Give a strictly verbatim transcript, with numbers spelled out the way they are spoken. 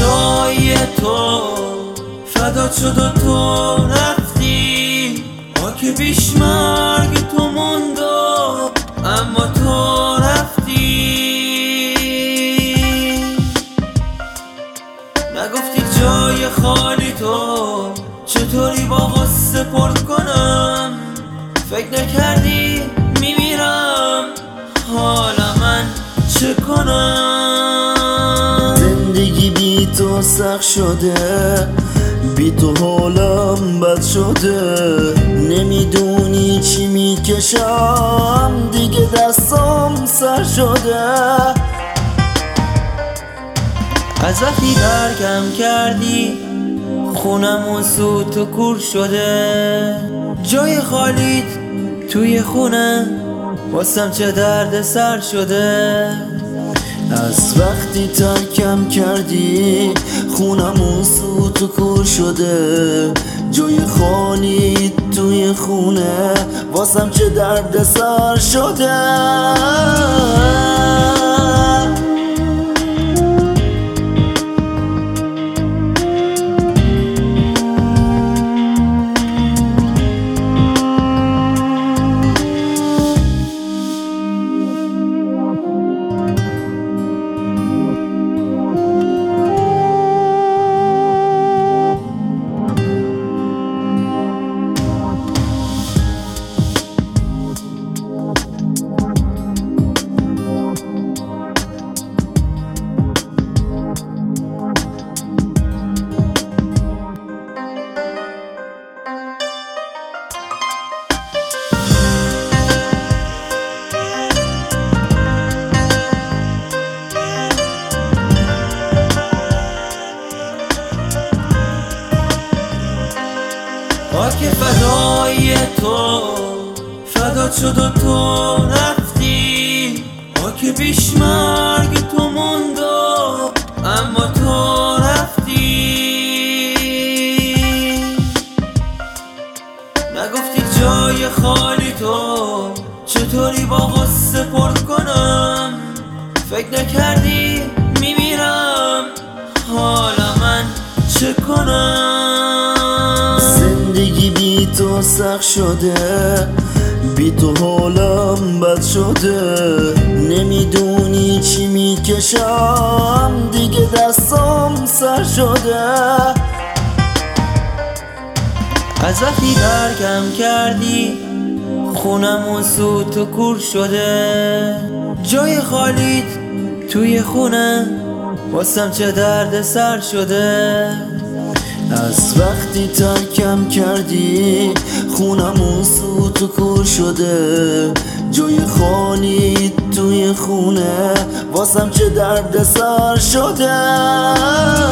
فدای تو فدا شد و تو رفتی، ما که بیش مرگ تو موند اما تو رفتی. نگفتی جای خالی تو چطوری با غصه پر کنم، فکر نکردی میمیرم حالا من چه کنم. زندگی بی تو سخت شده، بی تو حالم بد شده، نمیدونی چی میکشم دیگه دستام سر شده. از وقتی ترکم کردی خونم و سوت و کور شده، جای خالیت توی خونه واسم چه درد سر شده. از وقتی ترکم کردی خونم و سوت و کور شده، جای خالی توی خونه واسم چه درد سر شده. خاک فدای تو فدا شد و تو رفتی، ما که بیش مرگ تو موند اما تو رفتی. نگفتی جای خالی تو چطوری با غصه پر کنم، فکر نکردی میمیرم حالا من چه کنم. زندگی بی تو سخت شده، بی تو حالم بد شده، نمیدونی چی میکشم دیگه دستام سر شده. از وقتی ترکم کردی خونم و سوت و کور شده، جای خالیت توی خونه واسم چه درد سر شده. از وقتی ترکم کردی خونم و سوت و کور شده، جای خالی توی خونه واسم چه درد سر شده.